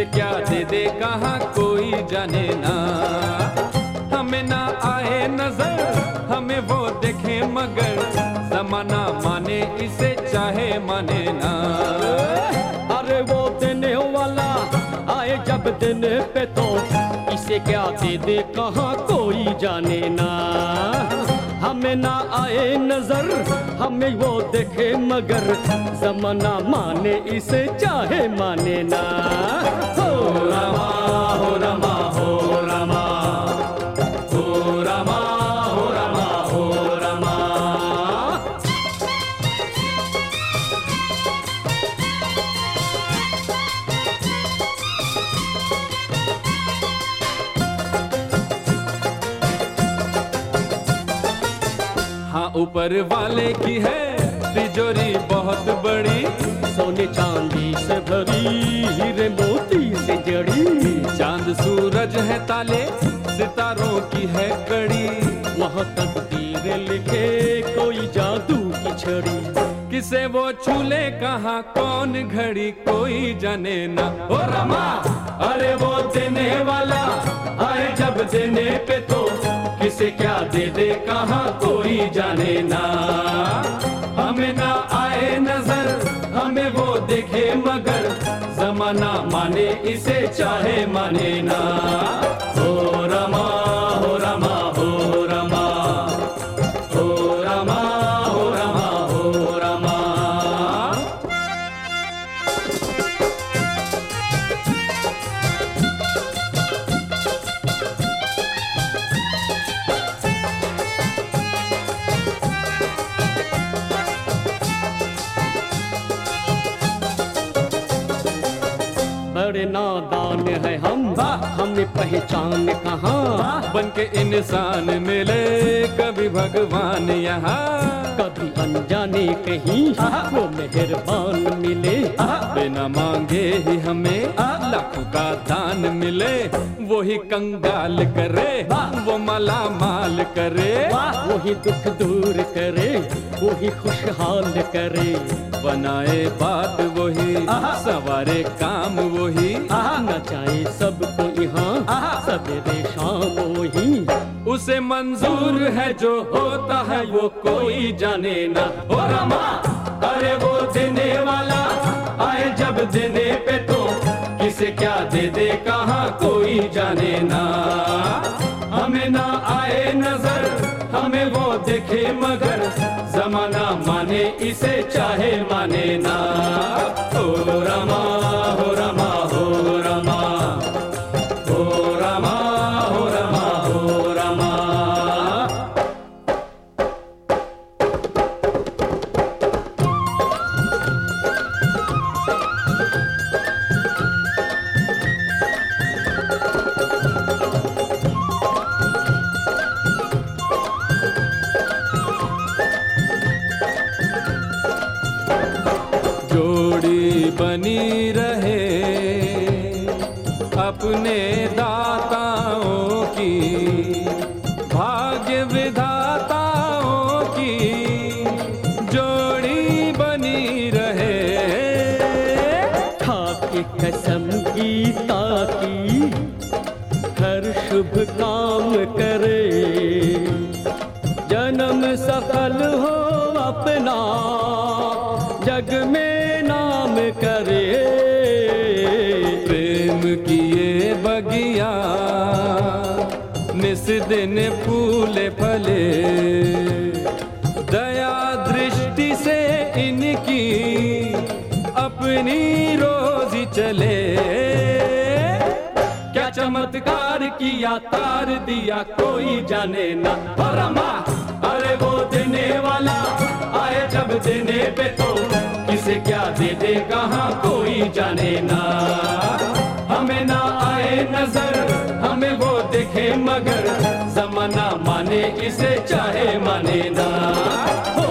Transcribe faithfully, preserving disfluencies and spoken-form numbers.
किसे क्या दे दे कहाँ कोई जाने ना। हमें ना आए नजर हमें वो देखे मगर जमाना माने इसे चाहे माने ना। अरे वो देने वाला आए जब देने पे तो इसे क्या दे दे कहाँ कोई जाने ना। हमें ना आए नजर हमें वो देखे मगर जमाना माने इसे चाहे माने ना। हो रमा हो रमा हो रमा हो रमा हो रमा हो रमा। हाँ ऊपर वाले की है तिजोरी बहुत बड़ी, सोने चांदी से भरी हीरे मोती से जड़ी। चांद सूरज है ताले सितारों की है कड़ी। वहाँ तकदीर लिखे कोई जादू की छड़ी। किसे वो छूले कहाँ कौन घड़ी कोई जाने ना। ओ रमा अरे वो देने वाला आए जब देने पे तो किसे क्या दे दे कहाँ कोई जाने ना। हमें ना आए नजर हमें वो देखे मगर जमाना माने इसे चाहे माने ना। हो रमा हो रमा हो रमा हो रमा हो रमा हो रमा। बड़े नादान है हम हमें पहचान कहाँ। बन के इंसान मिले कभी भगवान यहाँ। कभी अनजाने कहीं वो मेहरबान मिले। बिना मांगे ही हमें लाखों का दान मिले। वही कंगाल करे वो माला माल करे। वही दुख दूर करे वही खुशहाल करे। बनाए बात वही सवारे काम वही। नचाए सबको यहाँ सवेरे शाम वही। उसे मंजूर है जो होता है वो कोई जाने ना। ओ रमा अरे वो देने वाला आए जब देने पे तो किसे क्या दे दे कहाँ कोई जाने ना। हमें ना आए नजर हमें वो देखे मगर जमाना माने इसे चाहे माने ना। हो रमा हो रमा हो रमा हो रमा हो रमा हो रमा। जोड़ी बनी रहे अपने दाताओं की, भाग्य विधाताओं की जोड़ी बनी रहे। खाके कसम गीता की हर शुभ काम करे। जन्म सफल हो अपना जग में नाम करे। प्रेम किए बगिया निस दिन फूले फले। दया दृष्टि से इनकी अपनी रोजी चले। क्या चमत्कार किया तार दिया कोई जाने ना। रमा अरे वो देने वाला आए जब देने पे तो किसे क्या दे दे कहाँ कोई जाने ना। हमें ना आए नजर हमें वो देखे मगर जमाना माने इसे चाहे माने ना। हो